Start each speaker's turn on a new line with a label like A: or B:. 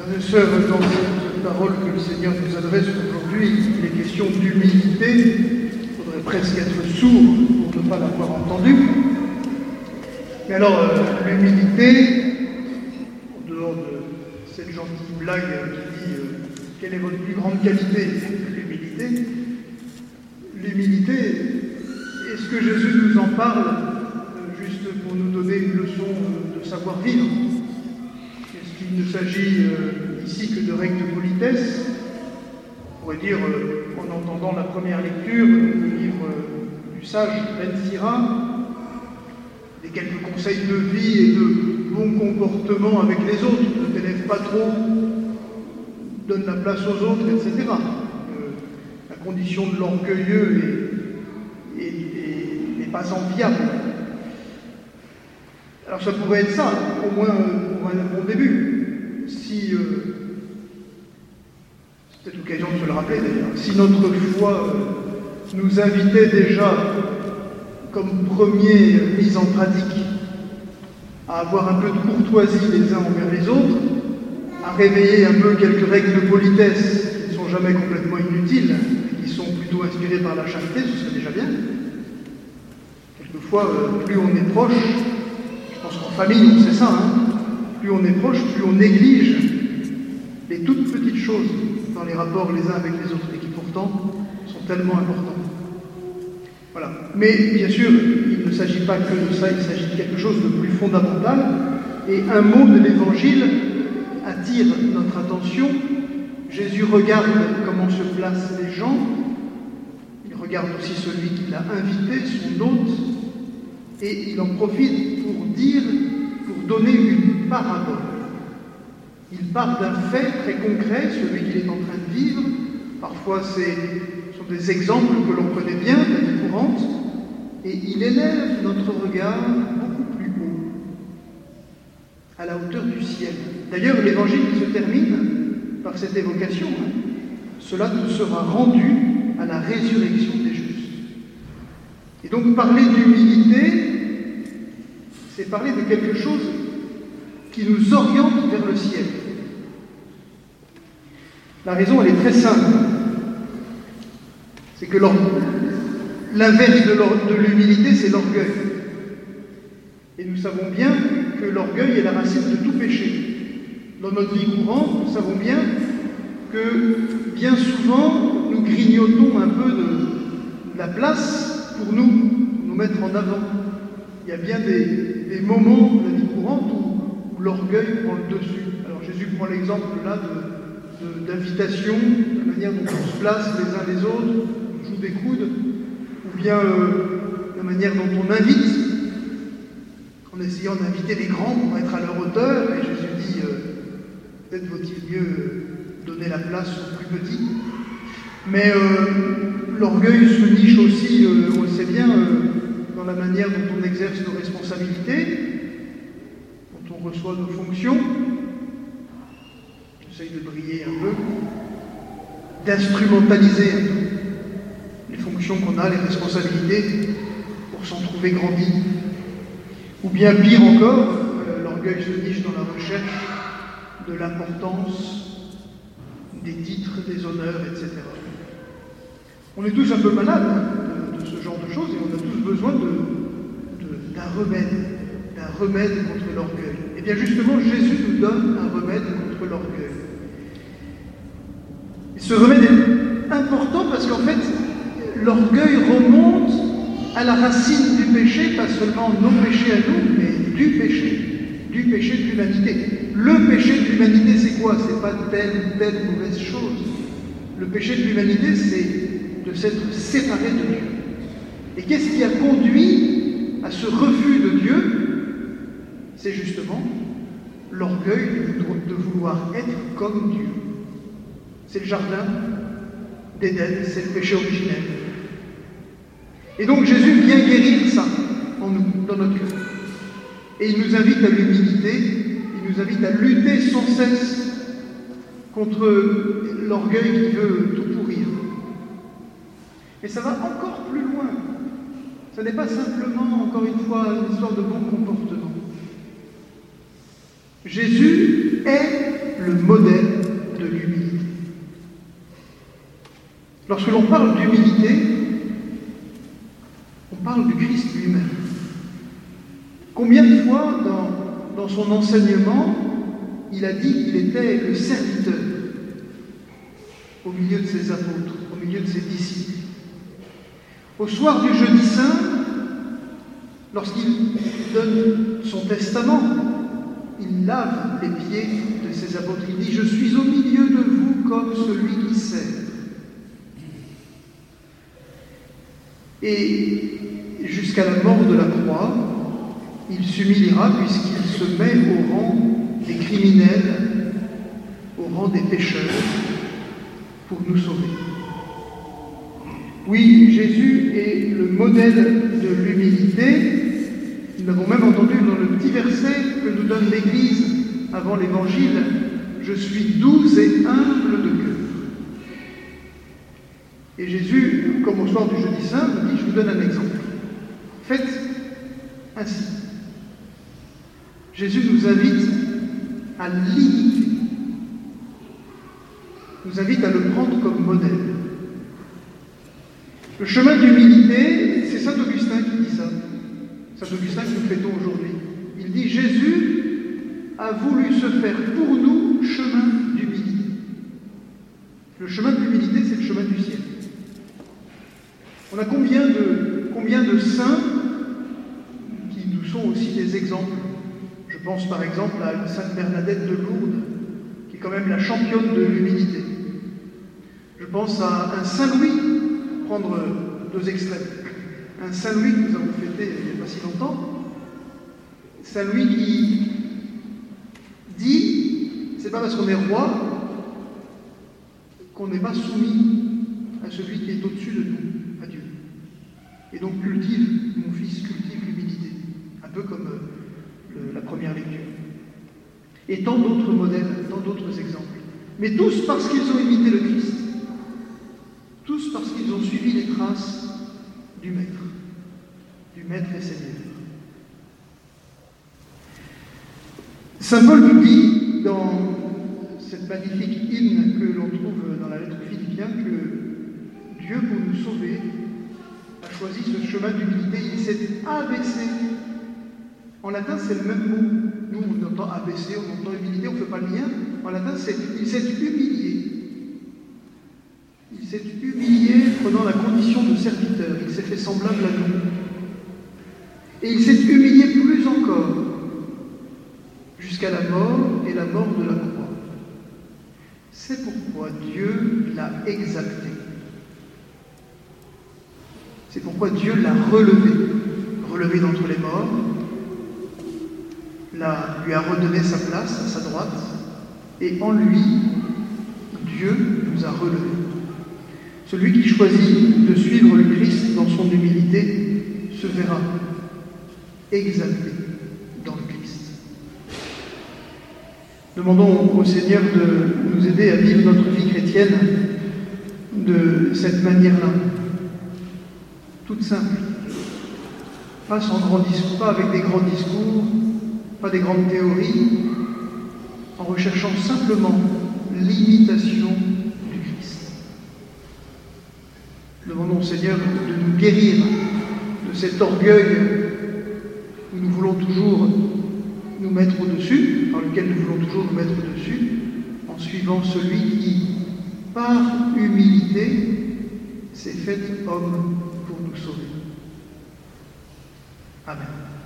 A: Frères et sœurs, dans cette parole que le Seigneur nous adresse aujourd'hui, il est question d'humilité. Il faudrait presque être sourd pour ne pas l'avoir entendu. Mais alors, l'humilité, en dehors de cette gentille blague qui dit quelle est votre plus grande qualité, l'humilité. L'humilité, est-ce que Jésus nous en parle juste pour nous donner une leçon de savoir-vivre? Est-ce qu'il ne s'agit ici que de règles de politesse? On pourrait dire, en entendant la première lecture du livre du sage Ben Sira, des quelques conseils de vie et de bon comportement avec les autres, ne t'élève pas trop, donne la place aux autres, etc. La condition de l'orgueilleux n'est pas enviable. Alors ça pourrait être ça, au moins pour un bon début. Si, c'est peut-être l'occasion de se le rappeler d'ailleurs, si notre foi nous invitait déjà, comme première mise en pratique, à avoir un peu de courtoisie les uns envers les autres, à réveiller un peu quelques règles de politesse qui ne sont jamais complètement inutiles, qui sont plutôt inspirées par la charité, ce serait déjà bien. Quelquefois, plus on est proche, je pense qu'en famille on sait ça, plus on est proche, plus on néglige les toutes petites choses dans les rapports les uns avec les autres et qui pourtant sont tellement importantes. Voilà. Mais bien sûr, il ne s'agit pas que de ça, il s'agit de quelque chose de plus fondamental. Et un mot de l'Évangile attire notre attention. Jésus regarde comment se placent les gens. Il regarde aussi celui qui l'a invité, son hôte. Et il en profite pour donner une parabole. Il part d'un fait très concret, celui qu'il est en train de vivre. Parfois, ce sont des exemples que l'on connaît bien, de la vie courante, et il élève notre regard beaucoup plus haut, à la hauteur du ciel. D'ailleurs, l'Évangile se termine par cette évocation. Cela te sera rendu à la résurrection des justes. Et donc, parler d'humilité, c'est parler de quelque chose qui nous oriente vers le ciel. La raison, elle est très simple. C'est que l'inverse de l'humilité, c'est l'orgueil. Et nous savons bien que l'orgueil est la racine de tout péché. Dans notre vie courante, nous savons bien que bien souvent, nous grignotons un peu de la place pour nous mettre en avant. Il y a bien des moments de la vie courante où l'orgueil prend le dessus. Alors Jésus prend l'exemple là d'invitation, la manière dont on se place les uns les autres, on joue des coudes, ou bien la manière dont on invite, en essayant d'inviter les grands pour être à leur hauteur, et Jésus dit, peut-être vaut-il mieux donner la place aux plus petits. Mais l'orgueil se niche aussi, on le sait bien, dans la manière dont on exerce nos responsabilités, dont on reçoit nos fonctions. J'essaye de briller un peu, d'instrumentaliser un peu les fonctions qu'on a, les responsabilités, pour s'en trouver grandi. Ou bien pire encore, l'orgueil se niche dans la recherche de l'importance, des titres, des honneurs, etc. On est tous un peu malades de ce genre de choses et on a tous besoin d'un remède contre l'orgueil. Et bien justement, Jésus nous donne un remède contre l'orgueil. Et ce remède est important parce qu'en fait, l'orgueil remonte à la racine du péché, pas seulement nos péchés à nous, mais du péché de l'humanité. Le péché de l'humanité, c'est quoi? C'est pas telle ou telle mauvaise chose. Le péché de l'humanité, c'est de s'être séparé de Dieu. Et qu'est-ce qui a conduit à ce refus de Dieu? C'est justement l'orgueil de vouloir être comme Dieu. C'est le jardin d'Éden, c'est le péché originel. Et donc Jésus vient guérir ça en nous, dans notre cœur. Et il nous invite à l'humilité, il nous invite à lutter sans cesse contre l'orgueil qui veut tout pourrir. Et ça va encore plus loin. Ce n'est pas simplement, encore une fois, une histoire de bon comportement. Jésus est le modèle de l'humilité. Lorsque l'on parle d'humilité, on parle du Christ lui-même. Combien de fois dans son enseignement, il a dit qu'il était le serviteur au milieu de ses apôtres, au milieu de ses disciples. Au soir du jeudi saint, lorsqu'il donne son testament, il lave les pieds de ses apôtres. Il dit « Je suis au milieu de vous comme celui qui sert. » Et jusqu'à la mort de la croix, il s'humiliera puisqu'il se met au rang des criminels, au rang des pécheurs, pour nous sauver. Oui, Jésus est le modèle de l'humilité. Nous l'avons même entendu dans le petit verset que nous donne l'Église avant l'Évangile. « Je suis doux et humble de cœur. » Et Jésus, comme au soir du jeudi saint, nous dit « Je vous donne un exemple. Faites ainsi. » Jésus nous invite à l'imiter. Nous invite à le prendre comme modèle. Le chemin d'humilité, c'est saint Augustin qui dit ça. Saint Augustin que nous fêtons aujourd'hui. Il dit « Jésus a voulu se faire pour nous chemin d'humilité. » Le chemin de l'humilité, c'est le chemin du ciel. On a combien de saints qui nous sont aussi des exemples? Je pense par exemple à une sainte Bernadette de Lourdes, qui est quand même la championne de l'humilité. Je pense à un Saint-Louis, pour prendre deux extrêmes. Un Saint-Louis que nous avons fêté il n'y a pas si longtemps. Saint-Louis qui dit, c'est pas parce qu'on est roi qu'on n'est pas soumis à celui qui est au-dessus de nous, à Dieu. Et donc cultive, mon fils, cultive l'humilité. Un peu comme la première lecture. Et tant d'autres modèles, tant d'autres exemples. Mais tous parce qu'ils ont imité le Christ. Tous parce qu'ils ont suivi les traces du Maître et Seigneur. Saint Paul nous dit, dans cette magnifique hymne que l'on trouve dans la lettre aux Philippiens, que Dieu, pour nous sauver, a choisi ce chemin d'humilité. Il s'est abaissé. En latin, c'est le même mot. Nous, on entend abaisser, on entend humilité, on ne fait pas le lien. En latin, c'est il s'est humilié. Il s'est humilié prenant la condition de serviteur. Il s'est fait semblable à nous. Et il s'est humilié plus encore, jusqu'à la mort et la mort de la croix. C'est pourquoi Dieu l'a exalté. C'est pourquoi Dieu l'a relevé d'entre les morts, lui a redonné sa place à sa droite, et en lui, Dieu nous a relevés. Celui qui choisit de suivre le Christ dans son humilité se verra exalté dans le Christ. Demandons au Seigneur de nous aider à vivre notre vie chrétienne de cette manière-là, toute simple, pas sans grand discours, pas avec des grands discours, pas des grandes théories, en recherchant simplement l'imitation du Christ. Demandons au Seigneur de nous guérir de cet orgueil où nous voulons toujours nous mettre au-dessus, par lequel nous voulons toujours nous mettre au-dessus, en suivant celui qui, par humilité, s'est fait homme pour nous sauver. Amen.